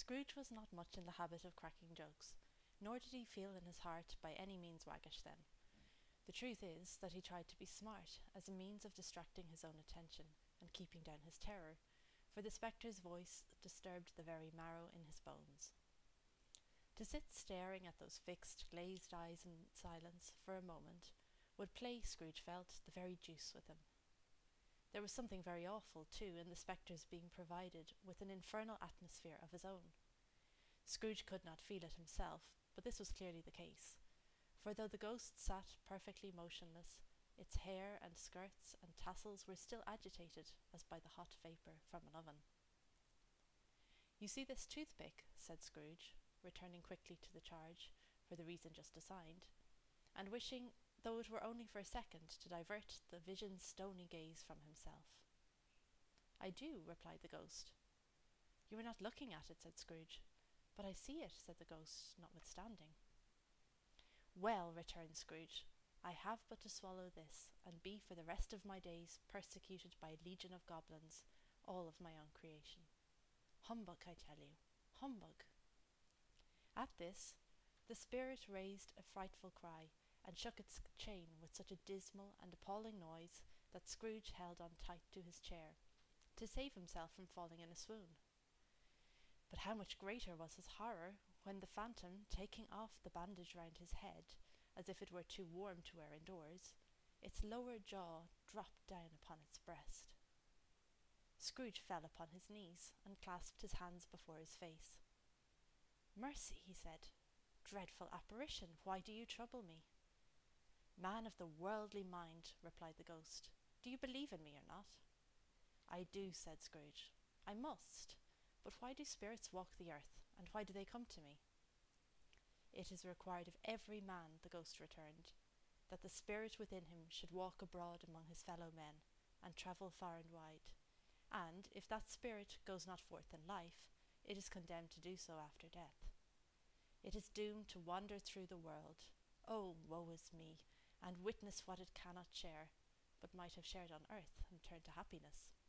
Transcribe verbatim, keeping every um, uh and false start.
Scrooge was not much in the habit of cracking jokes, nor did he feel in his heart by any means waggish then. The truth is that he tried to be smart, as a means of distracting his own attention, and keeping down his terror, for the spectre's voice disturbed the very marrow in his bones. To sit staring at those fixed, glazed eyes in silence for a moment would play, Scrooge felt, the very deuce with him. There was something very awful, too, in the spectre's being provided with an infernal atmosphere of his own. Scrooge could not feel it himself, but this was clearly the case, for though the ghost sat perfectly motionless, its hair and skirts and tassels were still agitated as by the hot vapour from an oven. "You see this toothpick," said Scrooge, returning quickly to the charge, for the reason just assigned, and wishing, though it were only for a second, to divert the vision's stony gaze from himself. "I do," replied the ghost. "You are not looking at it," said Scrooge. "But I see it," said the ghost, notwithstanding. "Well," returned Scrooge, "I have but to swallow this, and be for the rest of my days persecuted by a legion of goblins, all of my own creation. Humbug, I tell you, humbug!" At this, the spirit raised a frightful cry, and shook its chain with such a dismal and appalling noise that Scrooge held on tight to his chair, to save himself from falling in a swoon. But how much greater was his horror when the phantom, taking off the bandage round his head, as if it were too warm to wear indoors, its lower jaw dropped down upon its breast. Scrooge fell upon his knees, and clasped his hands before his face. "Mercy," he said. "Dreadful apparition, why do you trouble me?" "Man of the worldly mind," replied the ghost, "do you believe in me or not?" "I do," said Scrooge. "I must. But why do spirits walk the earth, and why do they come to me?" "It is required of every man," the ghost returned, "that the spirit within him should walk abroad among his fellow men, and travel far and wide. And if that spirit goes not forth in life, it is condemned to do so after death. It is doomed to wander through the world, oh, woe is me, and witness what it cannot share, but might have shared on earth and turned to happiness.